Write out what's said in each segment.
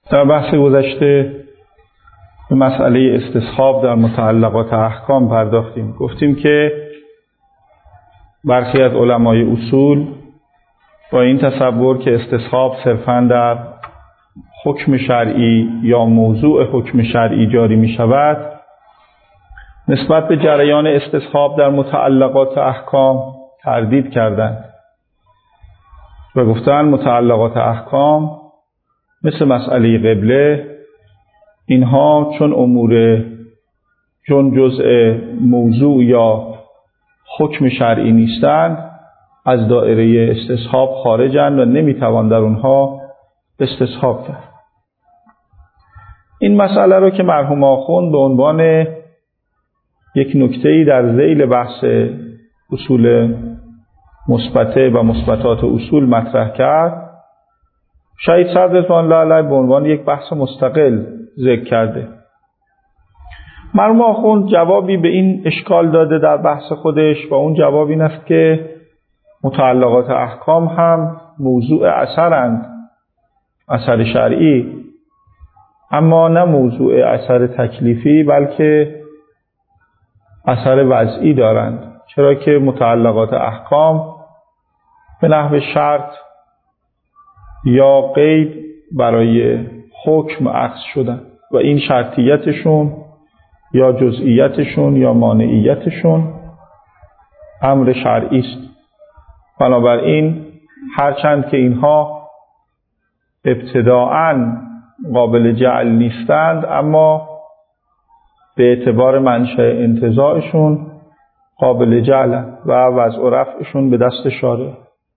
در بحث گذشته به مسئله استصحاب در متعلقات احکام پرداختیم. گفتیم که برخی از علمای اصول با این تصور که استصحاب صرفاً در حکم شرعی یا موضوع حکم شرعی جاری می شود، نسبت به جریان استصحاب در متعلقات احکام تردید کردند و گفتند متعلقات احکام مثل مسئله قبله، اینها چون امور جزء موضوع یا حکم شرعی نیستند، از دایره استصحاب خارجند و نمیتوان در اونها استصحاب کرد. این مسئله رو که مرحوم آخوند به عنوان یک نکته‌ای در ذیل بحث اصول مثبته و مثبتات اصول مطرح کرد، شهید صدر رضوان الله علیه به عنوان یک بحث مستقل ذکر کرده. مرحوم آخوند جوابی به این اشکال داده در بحث خودش و اون جواب این است که متعلقات احکام هم موضوع اثرند، اثر شرعی، اما نه موضوع اثر تکلیفی بلکه اثر وضعی دارند، چرا که متعلقات احکام به نحو شرط یا قید برای حکم اخذ شدن و این شرطیتشون یا جزئیتشون یا مانعیتشون امر شرعی است. بنابراین هرچند که اینها ابتداءً قابل جعل نیستند، اما به اعتبار منشأ انتزاعشون قابل جعلند و وضع و رفعشون به دست شارع.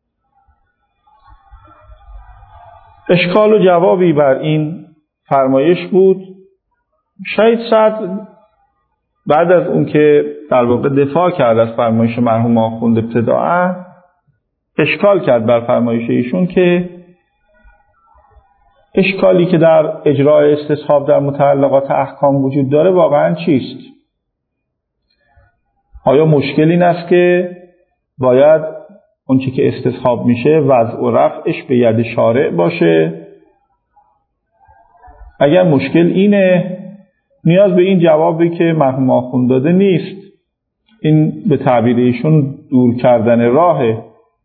اشکال و جوابی بر این فرمایش بود. شهید صدر بعد از اون که در واقع دفاع کرد از فرمایش مرحوم آخوند ابتداءً، اشکال کرد بر فرمایش ایشون که اشکالی که در اجرای استصحاب در متعلقات احکام وجود داره واقعاً چیست؟ آیا مشکل این است که باید اونچه که استصحاب میشه وضع و رفعش به ید شارع باشه؟ اگر مشکل اینه، نیاز به این جوابی که مرحوم آخوند داده نیست. این به تعبیر ایشون دور کردن راهه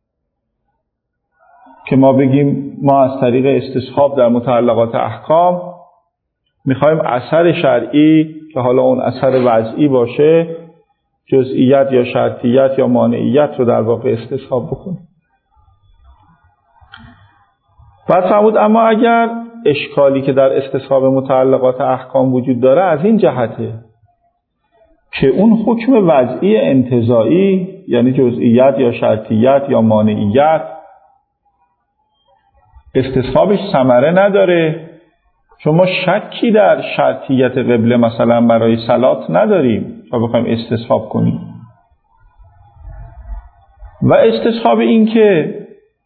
که ما بگیم ما از طریق استصحاب در متعلقات احکام میخوایم اثر شرعی که حالا اون اثر وضعی باشه، جزئیت یا شرطیت یا مانعیت رو در واقع استصحاب بکنیم. بعد فرمود اما اگر اشکالی که در استصحاب متعلقات احکام وجود داره از این جهته که اون حکم وضعی انتزاعی یعنی جزئیت یا شرطیت یا مانعیت استصحابش ثمره نداره، چون ما شکی در شرطیت قبله مثلا برای صلات نداریم تا بخوایم استصحاب کنیم، و استصحاب این که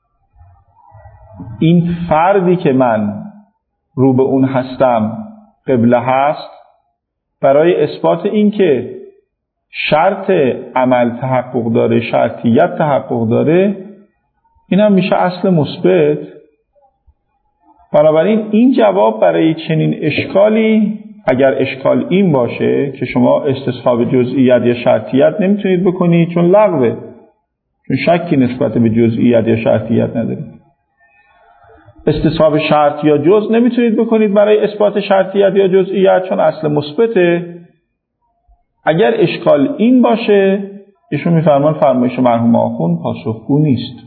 این فردی که من رو به اون هستم قبله هست، برای اثبات این که شرط عمل تحقق داره، شرطیت تحقق داره، این هم میشه اصل مثبت. بنابراین این جواب برای چنین اشکالی، اگر اشکال این باشه که شما استصحاب جزئیت یا شرطیت نمیتونید بکنید چون لغوه، چون شکی نسبت به جزئیت یا شرطیت ندارید، استصحاب شرط یا جز نمیتونید بکنید برای اثبات شرطیت یا جزئیت چون اصل مثبته. اگر اشکال این باشه، ایشون میفرمان فرمایش مرحوم آخوند پاسخگو نیست.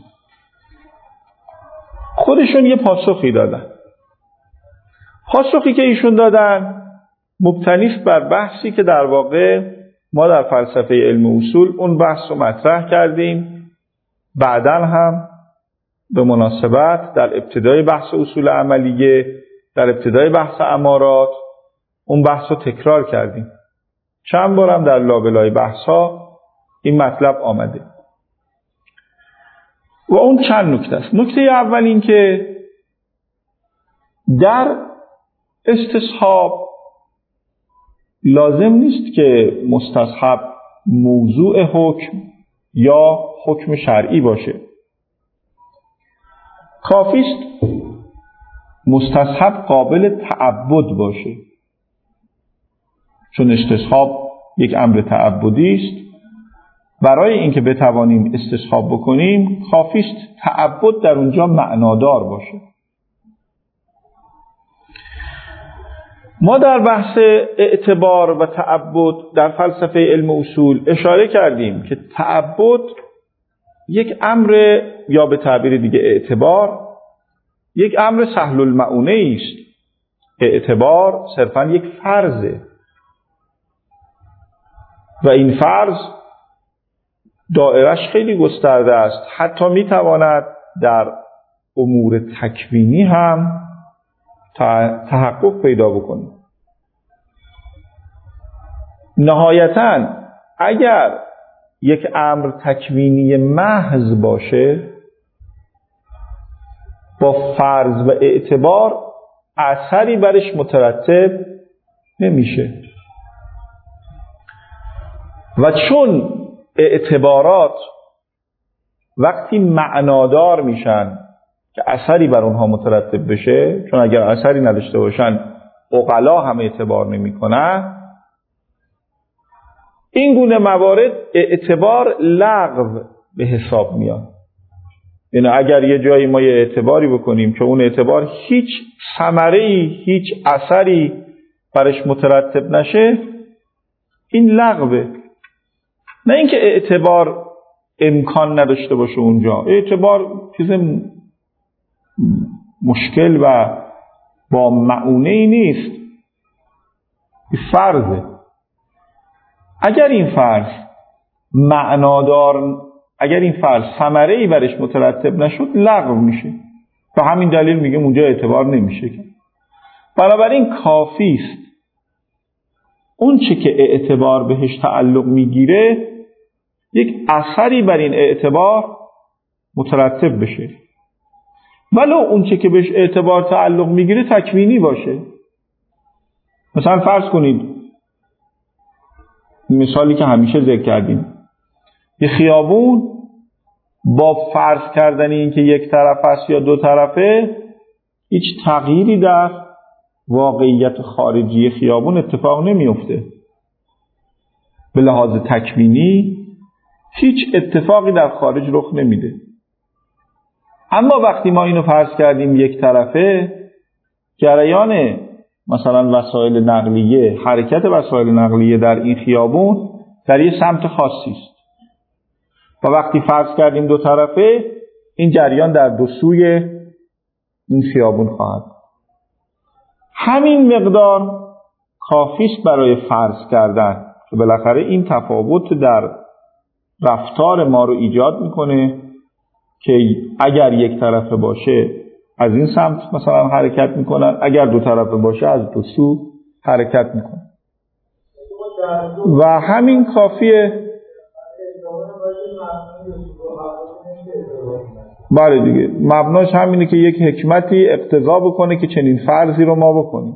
خودشون یه پاسخی دادن. پاسخی که ایشون دادن مبتنی است بر بحثی که در واقع ما در فلسفه علم اصول اون بحث رو مطرح کردیم، بعداً هم به مناسبت در ابتدای بحث اصول عملیه، در ابتدای بحث امارات اون بحث رو تکرار کردیم. چند بارم در لابلای بحث‌ها این مطلب آمده و اون چند نکته است. نکته اول این که در استصحاب لازم نیست که مستصحب موضوع حکم یا حکم شرعی باشه. کافی است مستصحب قابل تعبد باشه، چون استصحاب یک امر تعبدی است. برای اینکه بتوانیم استصحاب بکنیم کافی است تعبد در اونجا معنادار باشه. ما در بحث اعتبار و تعبد در فلسفه علم اصول اشاره کردیم که تعبد یک امر، یا به تعبیر دیگه اعتبار، یک امر سهل المعونه است. اعتبار صرفاً یک فرضه و این فرض دایرش خیلی گسترده است، حتی میتواند در امور تکوینی هم تحقق پیدا بکنه. نهایتاً اگر یک امر تکوینی محض باشه با فرض و اعتبار اثری برش مترتب نمیشه، و چون اعتبارات وقتی معنادار میشن که اثری بر اونها مترتب بشه، چون اگر اثری نداشته باشن عقلا هم اعتبار نمیکنن، این گونه موارد اعتبار لغو به حساب میاد. یعنی اگر یه جایی ما یه اعتباری بکنیم که اون اعتبار هیچ ثمره‌ای، هیچ اثری برش مترتب نشه، این لغوه. نه اینکه اعتبار امکان نداشته باشه اونجا، اعتبار چیز مشکل و با معونه‌ای نیست، فرضه. اگر این فرض معنادار، اگر این فرض ثمره‌ای برش مترتب نشد، لغو میشه. به همین دلیل میگم اونجا اعتبار نمیشه. بنابراین کافی است اون چه که اعتبار بهش تعلق میگیره یک اثری بر این اعتبار مترتب بشه، ولو اون چه که بهش اعتبار تعلق میگیره تکوینی باشه. مثلا فرض کنید مثالی که همیشه ذکر کردیم، یه خیابون با فرض کردن این که یک طرف است یا دو طرفه، هیچ تغییری در واقعیت خارجی خیابون اتفاق نمیفته. به لحاظ تکوینی هیچ اتفاقی در خارج رخ نمیده. اما وقتی ما اینو فرض کردیم یک طرفه، جریان مثلا وسایل نقلیه، حرکت وسایل نقلیه در این خیابون در یه سمت خاصی است، و وقتی فرض کردیم دو طرفه، این جریان در دو سوی این خیابون خواهد. همین مقدار کافی است برای فرض کردن که بالاخره این تفاوت در رفتار ما رو ایجاد میکنه که اگر یک طرفه باشه از این سمت مثلا حرکت میکنن، اگر دو طرفه باشه از دو سو حرکت میکنن، و همین کافیه. بله دیگه، مبناش همینه که یک حکمتی اقتضا بکنه که چنین فرضی رو ما بکنیم.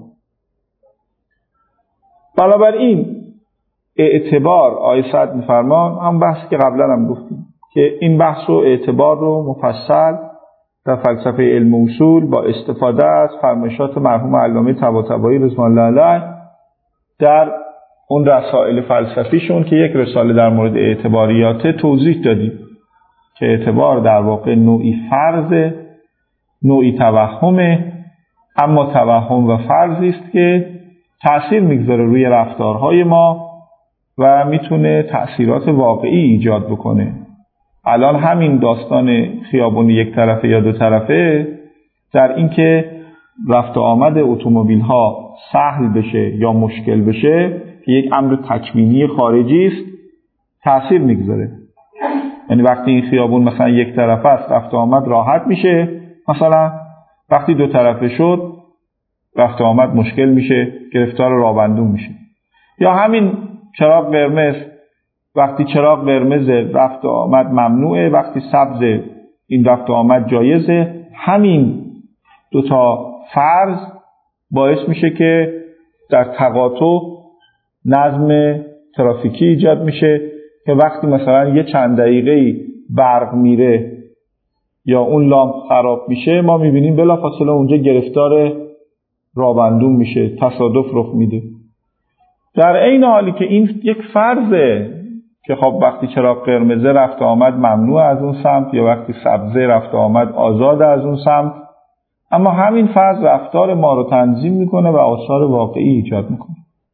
بنابراین اعتبار، آیه سعد می‌فرمان، هم بحثی که قبلا هم گفتیم که این بحث و اعتبار رو مفصل در فلسفه علم اصول با استفاده از فرمایشات مرحوم علامه طباطبایی رضوان الله علیه در اون رسائل فلسفیشون که یک رساله در مورد اعتباریات توضیح دادیم که اعتبار در واقع نوعی فرض، نوعی توهمه، اما توهم و فرضی است که تأثیر میگذاره روی رفتارهای ما و میتونه تأثیرات واقعی ایجاد بکنه. الان همین داستان خیابون یک طرفه یا دو طرفه در این که رفت و آمد اتومبیل ها سهل بشه یا مشکل بشه که یک امر تکوینی خارجی است، تأثیر میگذاره. یعنی وقتی این خیابون مثلا یک طرفه است، رفت و آمد راحت میشه، مثلا وقتی دو طرفه شد رفت و آمد مشکل میشه، گرفتار راهبندون میشه. یا همین چراغ قرمز، وقتی چراغ قرمز رفت و آمد ممنوعه، وقتی سبز این رفت و آمد جایزه. همین دو تا فرض باعث میشه که در تقاطع نظم ترافیکی ایجاد میشه که وقتی مثلا یه چند دقیقه‌ای برق میره یا اون لامپ خراب میشه، ما میبینیم بلافاصله اونجا گرفتار رابندون میشه، تصادف رخ میده. در عین حالی که این یک فرضه که خب وقتی چراغ قرمز رفت آمد ممنوع از اون سمت، یا وقتی سبزه رفت آمد آزاد از اون سمت، اما همین فرض رفتار ما رو تنظیم میکنه و آثار واقعی ایجاد میکنه.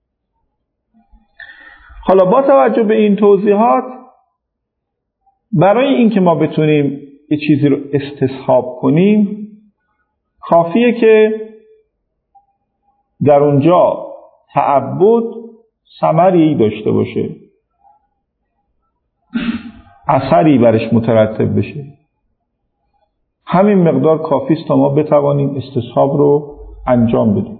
حالا با توجه به این توضیحات، برای اینکه ما بتونیم یه چیزی رو استصحاب کنیم، کافیه که در اونجا تعبد ثمری داشته باشه، اثری برش مترتب بشه. همین مقدار کافی است تا ما بتوانیم استصحاب رو انجام بدیم.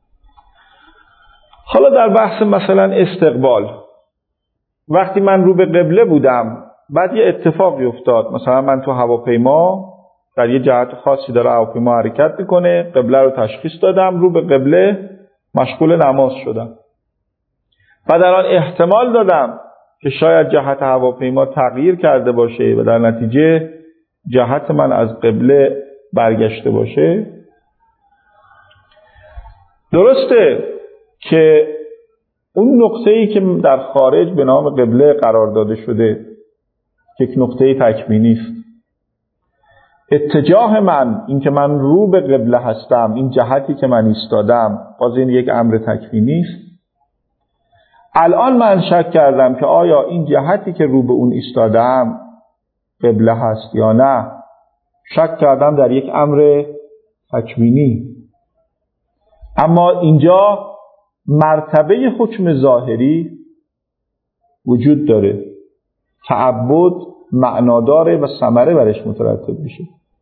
حالا در بحث مثلا استقبال، وقتی من رو به قبله بودم، بعد یه اتفاقی افتاد، مثلا من تو هواپیما در یه جهت خاصی داره هواپیما حرکت میکنه، قبله رو تشخیص دادم، رو به قبله مشغول نماز شدم. و در آن احتمال دادم که شاید جهت هواپیما تغییر کرده باشه و در نتیجه جهت من از قبله برگشته باشه. درسته که اون نقطه‌ای که در خارج به نام قبله قرار داده شده یک نقطه تکوینی است. اتجاه من، این که من رو به قبله هستم، این جهتی که من ایستادم، باز این یک امر تکوینی است. الان من شک کردم که آیا این جهتی که رو به اون ایستادم قبله هست یا نه. شک کردم در یک امر تکوینی. اما اینجا مرتبه حکم ظاهری وجود داره، تعبد معناداره و ثمره برش مترتب میشه.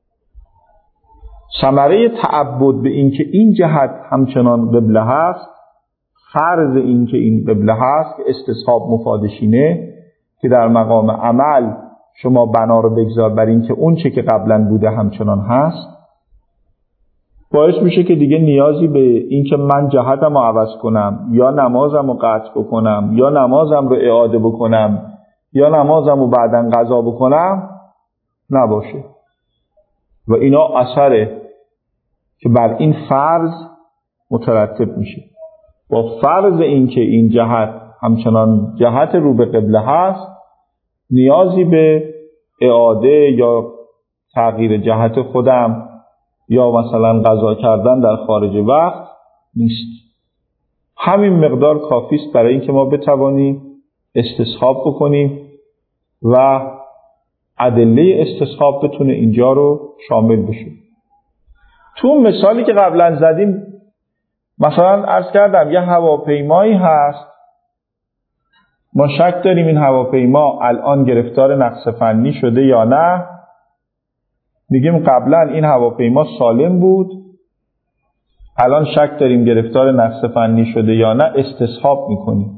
ثمره تعبد به این که این جهت همچنان قبله هست، فرض این که این قبله هست که استصحاب مفادشینه، که در مقام عمل شما بنا رو بگذار بر این که اون چه که قبلا بوده همچنان هست، باعث میشه که دیگه نیازی به این که من جهتم رو عوض کنم، یا نمازم رو قطع بکنم، یا نمازم رو اعاده بکنم، یا نمازم رو بعدن قضا بکنم نباشه. و اینا اثره که بر این فرض مترتب میشه. با فرض این که این جهت همچنان جهت رو به قبله هست، نیازی به اعاده یا تغییر جهت خودم یا مثلا قضا کردن در خارج وقت نیست. همین مقدار کافی است برای اینکه ما بتوانیم استصحاب بکنیم و ادله استصحاب بتونه اینجا رو شامل بشه. تو مثالی که قبلا زدیم، مثلا عرض کردم یه هواپیمایی هست، ما شک داریم این هواپیما الان گرفتار نقص فنی شده یا نه. میگیم قبلا این هواپیما سالم بود، الان شک داریم گرفتار نقص فنی شده یا نه، استصحاب میکنیم.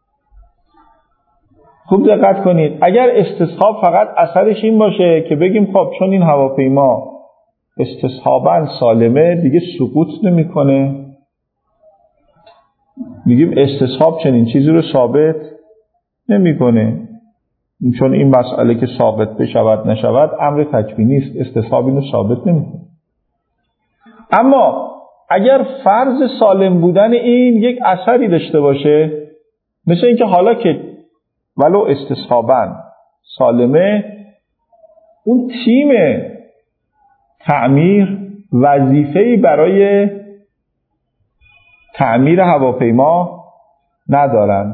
خوب دقت کنید، اگر استصحاب فقط اثرش این باشه که بگیم خب چون این هواپیما استصحاباً سالمه دیگه سقوط نمیکنه، میگیم استصحاب چنین چیزی رو ثابت نمیکنه، چون این مسئله که ثابت بشود نشود امر تکوینی است، استصحاب اینو ثابت نمیکنه. اما اگر فرض سالم بودن این یک اثری داشته باشه، مثل اینکه حالا که ولو استصحاباً سالمه، اون تیم تعمیر وظیفه‌ای برای تعمیر هواپیما ندارن،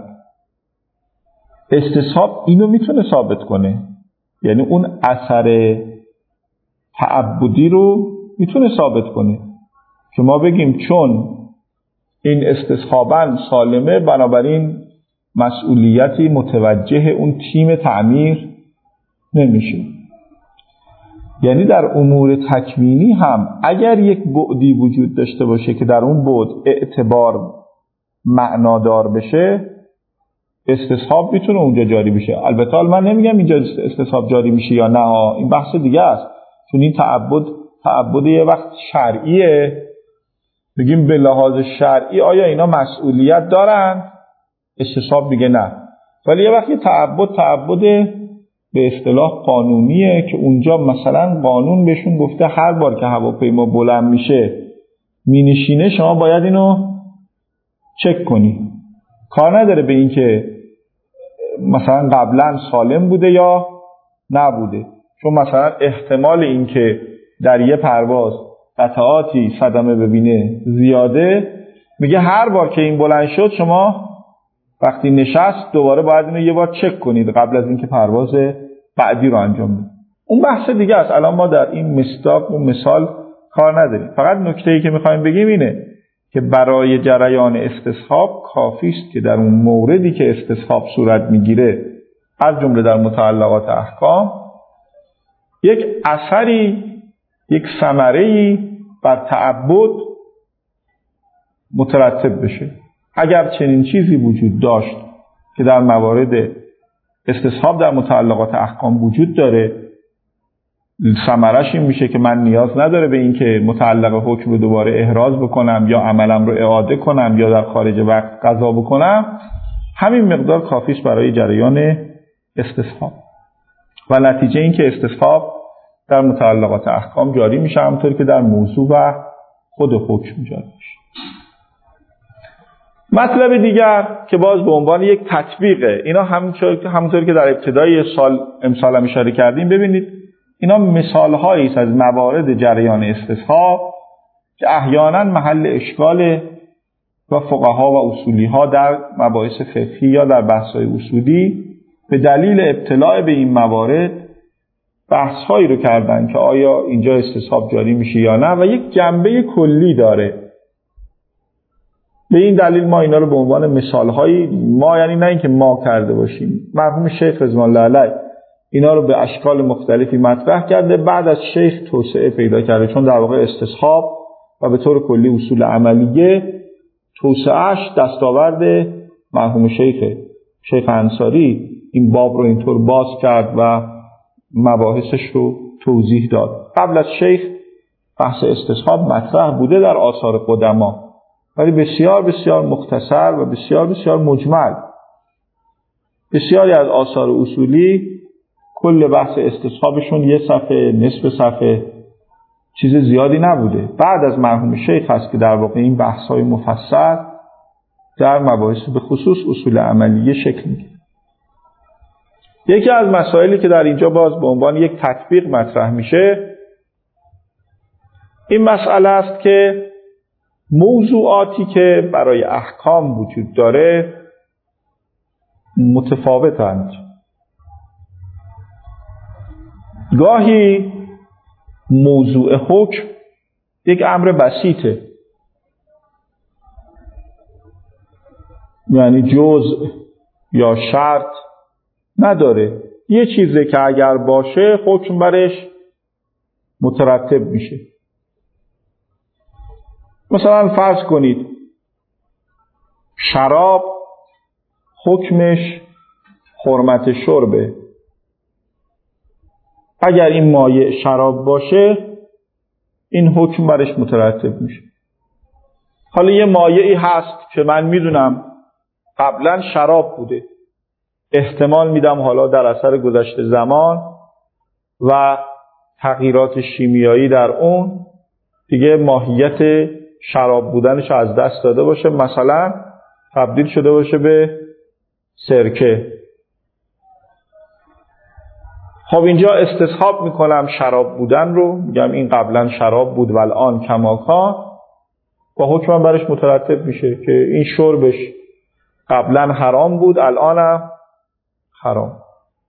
استصحاب اینو میتونه ثابت کنه، یعنی اون اثر تعبدی رو میتونه ثابت کنه که ما بگیم چون این استصحاباً سالمه بنابراین مسئولیتی متوجه اون تیم تعمیر نمیشه. یعنی در امور تکوینی هم اگر یک بعدی وجود داشته باشه که در اون بعد اعتبار معنادار بشه، استصحاب میتونه اونجا جاری بشه. البته من نمیگم اینجا استصحاب جاری میشه یا نه، این بحث دیگه است، چون این تعبد یه وقت شرعیه، بگیم به لحاظ شرعی آیا اینا مسئولیت دارن، استصحاب میگه نه. ولی یه وقت یه تعبد به اصطلاح قانونیه که اونجا مثلا قانون بهشون گفته هر بار که هواپیما بلند میشه مینشینه شما باید اینو چک کنی. کار نداره به این که مثلا قبلا سالم بوده یا نبوده، چون مثلا احتمال این که در یه پرواز قطعاتی صدمه ببینه زیاده، میگه هر بار که این بلند شد شما وقتی نشست دوباره باید اینو یه بار چک کنید قبل از اینکه پرواز بعدی رو انجام بدید. اون بحث دیگه است، الان ما در این مصداق و مثال کار نداریم. فقط نکته‌ای که می‌خوایم بگیم اینه که برای جریان استصحاب کافی است که در اون موردی که استصحاب صورت میگیره از جمله در متعلقات احکام یک اثری، یک ثمره‌ای بر تعبد مترتب بشه. اگر چنین چیزی وجود داشت که در موارد استصحاب در متعلقات احکام وجود داره، ثمرش این میشه که من نیاز نداره به این که متعلق حکم رو دوباره احراز بکنم یا عملم رو اعاده کنم یا در خارج وقت قضا بکنم، همین مقدار کافی است برای جریان استصحاب و نتیجه این که استصحاب در متعلقات احکام جاری میشه همونطور که در موضوع و خود حکم جاری میشه. مطلب دیگر که باز به عنوان یک تطبیقه، اینا همونطور که در ابتدای سال امسال هم اشاره کردیم، ببینید اینا مثال‌هایی است از موارد جریان استصحاب که احیانا محل اشکال و فقها و اصولی‌ها در مباحث فقهی یا در بحث‌های اصولی به دلیل ابتلاع به این موارد بحث‌هایی رو کردن که آیا اینجا استصحاب جاری میشه یا نه و یک جنبه کلی داره. به این دلیل ما اینا رو به عنوان مثال‌هایی، ما یعنی نه اینکه ما کرده باشیم، مرحوم شیخ رضوان الله علیه اینا رو به اشکال مختلفی مطرح کرده، بعد از شیخ توسعه پیدا کرده، چون در واقع استصحاب و به طور کلی اصول عملیه توسعهش دستاورد مرحوم شیخ انصاری این باب رو اینطور باز کرد و مباحثش رو توضیح داد. قبل از شیخ بحث استصحاب مطرح بوده در آثار قدما، ولی بسیار بسیار مختصر و بسیار بسیار مجمل. بسیاری از آثار اصولی کل بحث استصحابشون یه صفحه، نصف صفحه، چیز زیادی نبوده. بعد از مرحوم شیخ هست که در واقع این بحث‌های مفصل در مباحث به خصوص اصول عملیه شکل میگیره. یکی از مسائلی که در اینجا باز به عنوان یک تطبیق مطرح میشه این مسئله است که موضوعاتی که برای احکام وجود داره متفاوتند. گاهی موضوع حکم یک امر بسیطه، یعنی جزء یا شرط نداره، یه چیزی که اگر باشه حکم برش مترتب میشه. مثلا فرض کنید شراب حکمش حرمت شربه، اگر این مایع شراب باشه این حکم برش مترتب میشه. حالا یه مایعی هست که من میدونم قبلا شراب بوده، احتمال میدم حالا در اثر گذشت زمان و تغییرات شیمیایی در اون دیگه ماهیت شراب بودنش از دست داده باشه، مثلا تبدیل شده باشه به سرکه. خب اینجا استصحاب میکنم شراب بودن رو، میگم این قبلا شراب بود و الان کماکان، با حکمم برش مترتب میشه که این شربش قبلا حرام بود الانم حرام.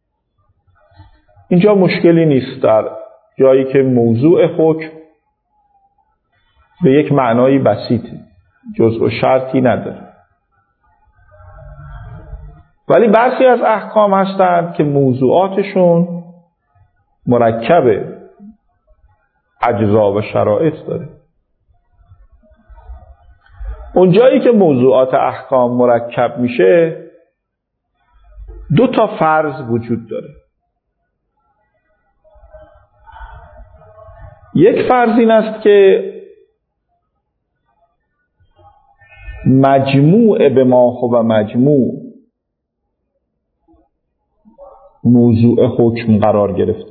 اینجا مشکلی نیست در جایی که موضوع حکم به یک معنای بسیطه، جزء و شرطی نداره. ولی برخی از احکام هستند که موضوعاتشون مرکب اجزا و شرایط داره. اون جایی که موضوعات احکام مرکب میشه دو تا فرض وجود داره. یک فرض این است که مجموع به ما هو مجموع موضوع حکم قرار گرفته.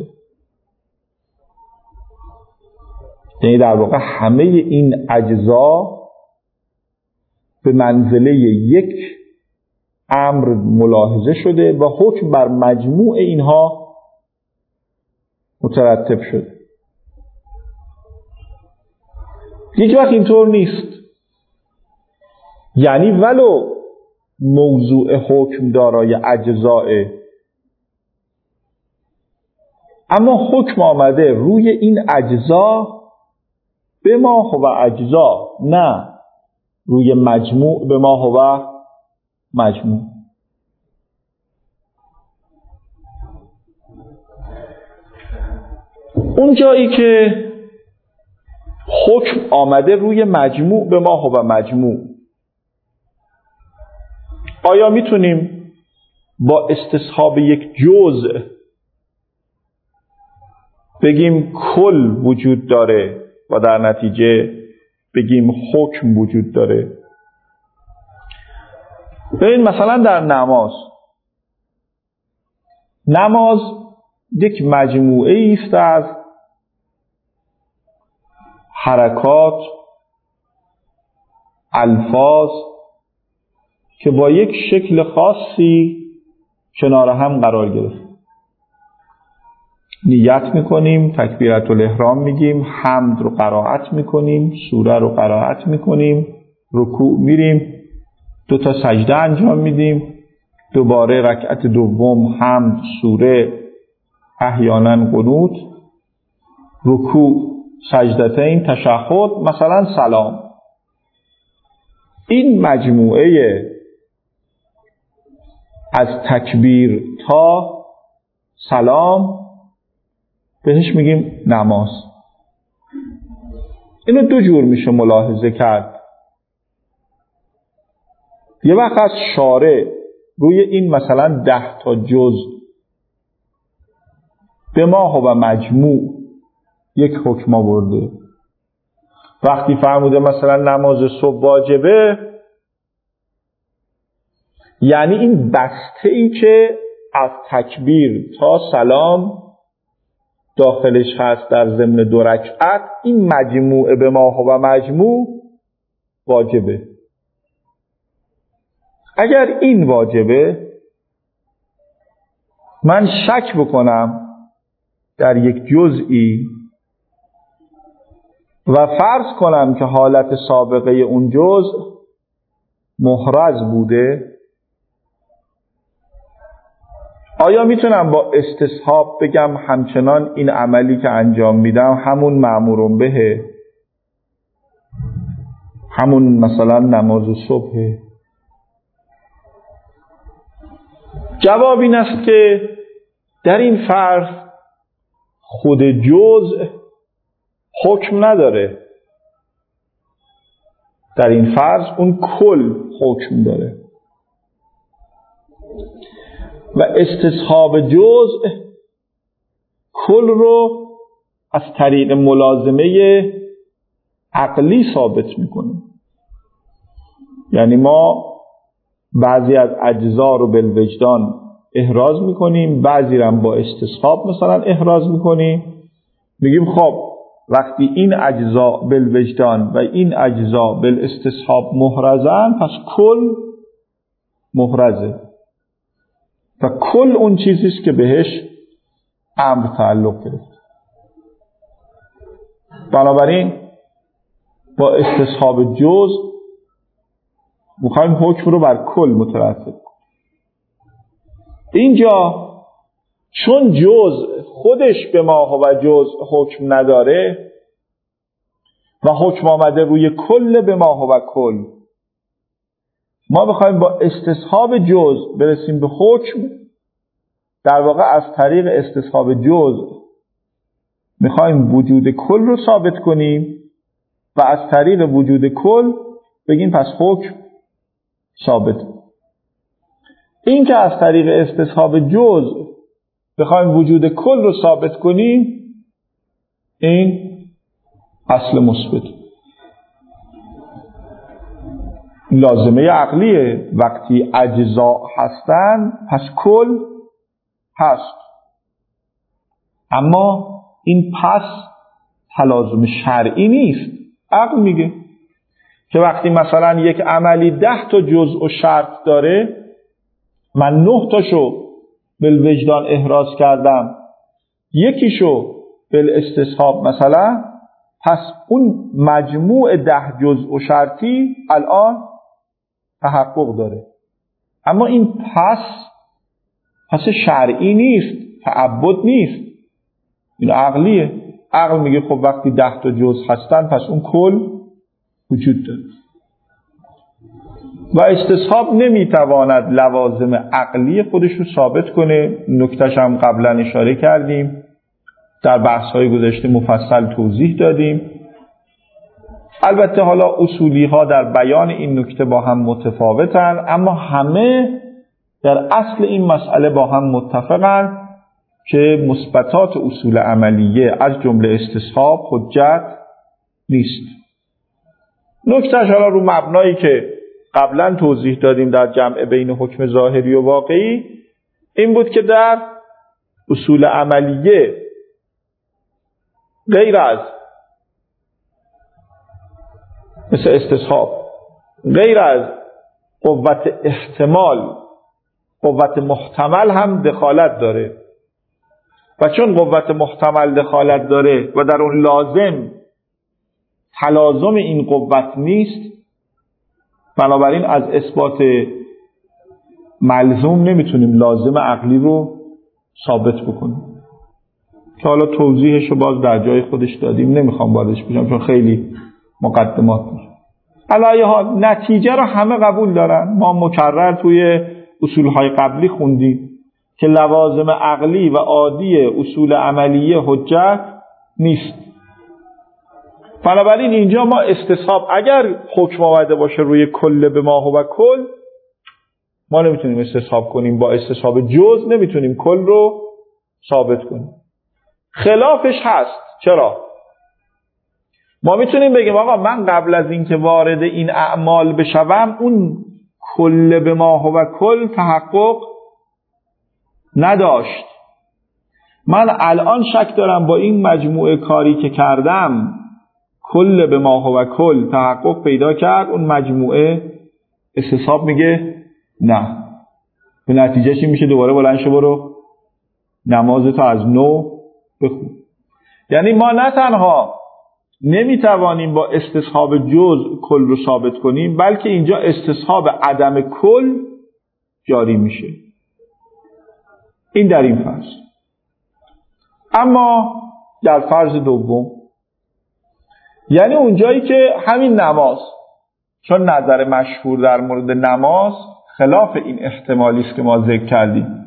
یعنی در واقع همه این اجزا به منزله یک امر ملاحظه شده و حکم بر مجموع اینها مترتب شده. هیچ وقت اینطور نیست. یعنی ولو موضوع حکم دارای اجزاء، اما حکم آمده روی این اجزا به ما هو اجزا، نه روی مجموع به ما هو مجموع. اون جایی که حکم آمده روی مجموع به ما هو مجموع، آیا میتونیم با استصحاب یک جزء بگیم کل وجود داره و در نتیجه بگیم حکم وجود داره؟ ببین مثلا در نماز یک مجموعه است از حرکات، الفاظ که با یک شکل خاصی کنار هم قرار گرفت. نیت میکنیم، تکبیرت الاحرام میگیم، حمد رو قرائت میکنیم، سوره رو قرائت میکنیم، رکوع میریم، 2 تا سجده انجام میدیم، دوباره رکعت دوم حمد، سوره، احیانا قنوت، رکوع، سجدتین، تشهد، مثلا سلام. این مجموعه از تکبیر تا سلام بهش میگیم نماز. اینو 2 جور میشه ملاحظه کرد. یه وقت از شارع روی این مثلا 10 تا جز به ما هو مجموع یک حکم آورده. وقتی فرموده مثلا نماز صبح واجبه، یعنی این بسته ای که از تکبیر تا سلام داخلش هست در ضمن 2 رکعت، این مجموعه به ما هو مجموع واجبه. اگر این واجبه، من شک بکنم در یک جزئی و فرض کنم که حالت سابقه اون جزء محرز بوده، آیا میتونم با استصحاب بگم همچنان این عملی که انجام میدم همون مأمور بهه، همون مثلا نماز صبحه؟ جواب این است که در این فرض خود جزء حکم نداره. در این فرض اون کل حکم داره و استصحاب جزء کل رو از طریق ملازمه عقلی ثابت میکنه. یعنی ما بعضی از اجزا رو بالوجدان احراز میکنیم، بعضی رو با استصحاب مثلا احراز میکنیم، میگیم خب وقتی این اجزا بالوجدان و این اجزا بالاستصحاب محرزن، پس کل محرزه و کل اون چیزیست که بهش امر تعلق گرفت. بنابراین با استصحاب جز میخوایم حکم رو بر کل مترتب کنیم. اینجا چون جز خودش به ما و جز حکم نداره و حکم آمده روی کل به ما و کل، ما بخوایم با استصحاب جز برسیم به حکم، در واقع از طریق استصحاب جز میخوایم وجود کل رو ثابت کنیم و از طریق وجود کل بگیم پس حکم ثابت. این که از طریق استصحاب جز بخوایم وجود کل رو ثابت کنیم، این اصل مثبت، لازمه عقلیه. وقتی اجزا هستن پس کل هست. اما این پس تلازم شرعی نیست. عقل میگه که وقتی مثلا یک عملی 10 تا جزء و شرط داره، من 9 تاشو بالوجدان احراز کردم، یکیشو بالاستصحاب مثلا، پس اون مجموع 10 جزء و شرطی الان تحقق داره. اما این پس شرعی نیست، تعبد نیست، این عقلیه. عقل میگه خب وقتی 10 تا جزء هستن پس اون کل وجود داره. و استصحاب نمیتواند لوازم عقلی خودش رو ثابت کنه. نکتهش هم قبلا اشاره کردیم، در بحث‌های گذشته مفصل توضیح دادیم. البته حالا اصولی ها در بیان این نکته با هم متفاوتن، اما همه در اصل این مسئله با هم متفقن که مثبتات اصول عملیه از جمله استصحاب حجت نیست. نکتهش حالا رو مبنایی که قبلا توضیح دادیم در جمع بین حکم ظاهری و واقعی این بود که در اصول عملیه غیر از مثل استصحاب، غیر از قوت احتمال، قوت محتمل هم دخالت داره. و چون قوت محتمل دخالت داره و در اون لازم تلازم این قوت نیست، بنابراین از اثبات ملزوم نمیتونیم لازم عقلی رو ثابت بکنیم که حالا توضیحش رو باز در جای خودش دادیم، نمیخوام واردش بشم چون خیلی مقدمات داره. علی حال نتیجه رو همه قبول دارن. ما مکرر توی اصولهای قبلی خوندیم که لوازم عقلی و عادی اصول عملیه حجت نیست. بنابراین اینجا ما استصحاب اگر حکم آمده باشه روی کل به ما و کل، ما نمیتونیم استصحاب کنیم. با استصحاب جز نمیتونیم کل رو ثابت کنیم. خلافش هست. چرا؟ ما میتونیم بگیم آقا من قبل از اینکه وارد این اعمال بشوم اون کل به ما و کل تحقق نداشت. من الان شک دارم با این مجموعه کاری که کردم کل به ما و کل تحقق پیدا کرد. اون مجموعه استصحاب میگه نه. به نتیجهش این میشه دوباره بلند شو برو نمازتو از نو بخون. یعنی ما نه تنها نمیتوانیم با استصحاب جزء کل رو ثابت کنیم، بلکه اینجا استصحاب عدم کل جاری میشه. این در این فرض. اما در فرض دوم، یعنی اونجایی که همین نماز، چون نظر مشهور در مورد نماز خلاف این احتمالی است که ما ذکر کردیم،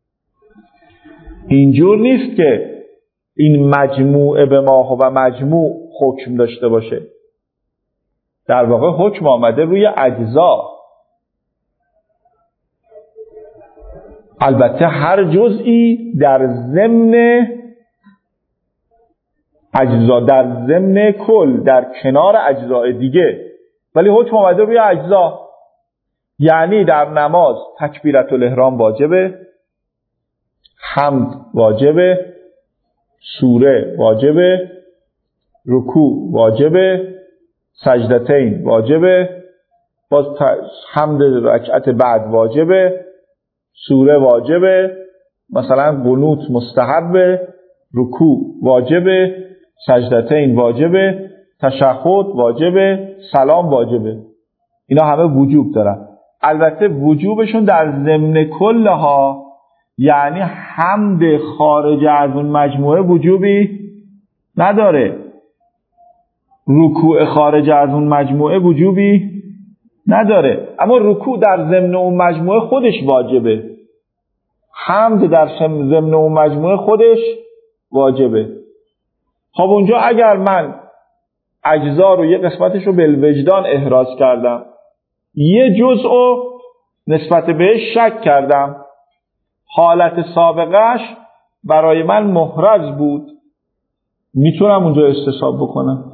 اینجور نیست که این مجموعه به ما و مجموع حکم داشته باشه. در واقع حکم آمده روی اجزا. البته هر جزئی در ضمن اجزا، در ضمن کل، در کنار اجزای دیگه، ولی حکم آمده روی اجزا. یعنی در نماز تکبیرت الاحرام واجبه، حمد واجبه، سوره واجبه، رکوع واجبه، سجدتین واجبه، باز حمد رکعت بعد واجبه، سوره واجبه، مثلا قنوت مستحبه، رکوع واجبه، سجدتین واجبه، تشهد واجبه، سلام واجبه. اینا همه وجوب دارن. البته وجوبشون در ضمن کلها، یعنی حمد خارج از اون مجموعه وجوبی نداره، رکوع خارج از اون مجموعه وجوبی نداره. اما رکوع در ضمن اون مجموعه خودش واجبه، حمد در ضمن اون مجموعه خودش واجبه. خب اونجا اگر من اجزا رو یه قسمتش رو بالوجدان احراز کردم، یه جزء رو نسبت بهش شک کردم، حالت سابقش برای من محرز بود، میتونم اونجا استصحاب بکنم،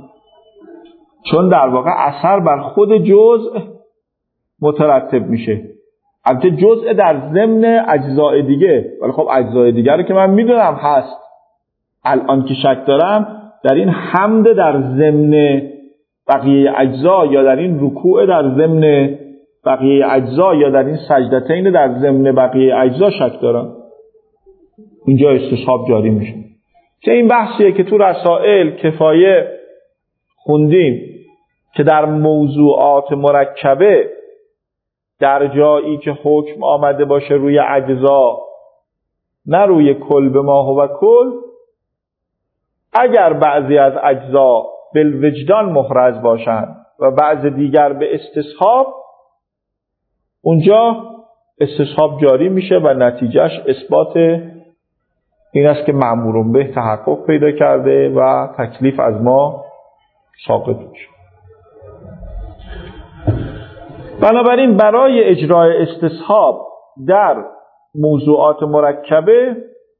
چون در واقع اثر بر خود جزء مترتب میشه. البته جزء در ضمن اجزای دیگه، ولی خب اجزای دیگه رو که من میدونم هست. الان که شک دارم در این حمد در ضمن بقیه اجزا، یا در این رکوع در ضمن بقیه اجزا، یا در این سجدتین در ضمن بقیه اجزا شک دارم. اینجا استصحاب جاری میشه که این بحثیه که تو رسائل کفایه خوندیم که در موضوعات مرکبه در جایی که حکم آمده باشه روی اجزا نه روی کل به ما هو کل، اگر بعضی از اجزا بالوجدان محرز باشند و بعضی دیگر به استصحاب، اونجا استصحاب جاری میشه و نتیجهش اثبات این است که مأمور به تحقق پیدا کرده و تکلیف از ما ساقط میشه. بنابراین برای اجرای استصحاب در موضوعات مرکبه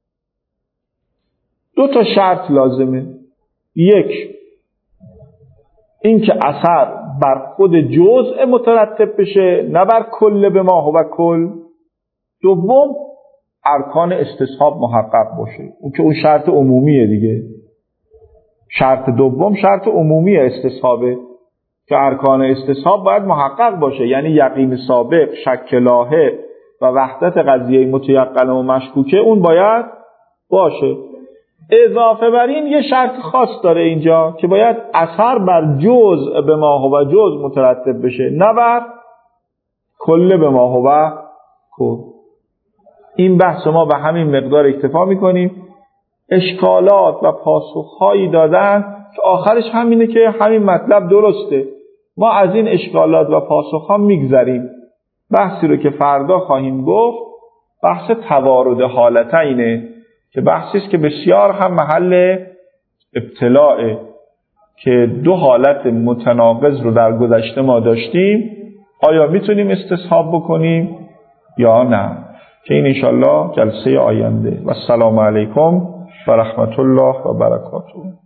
2 شرط لازمه. یک، این که اثر بر خود جزء مترتب بشه نه بر کل به ما هو کل. دوم، ارکان استصحاب محقق باشه. اون که اون شرط عمومیه دیگه. شرط دوم شرط عمومی استصحابه که ارکان استصحاب باید محقق باشه، یعنی یقین سابق، شک لاحق و وحدت قضیه متیقنه و مشکوکه اون باید باشه. اضافه بر این یه شرط خاص داره اینجا که باید اثر بر جزء به ما هو جزء مترتب بشه نه بر کل به ما هو کل. این بحث ما به همین مقدار اکتفا میکنیم. اشکالات و پاسخهایی دادن که آخرش همینه که همین مطلب درسته. ما از این اشکالات و پاسخها میگذریم. بحثی رو که فردا خواهیم گفت بحث توارد حالتینه که بحثی است که بسیار هم محل ابتلاعه که 2 حالت متناقض رو در گذشته ما داشتیم. آیا میتونیم استصحاب بکنیم یا نه؟ که این انشالله جلسه آینده. و السلام علیکم و رحمت الله و برکاته.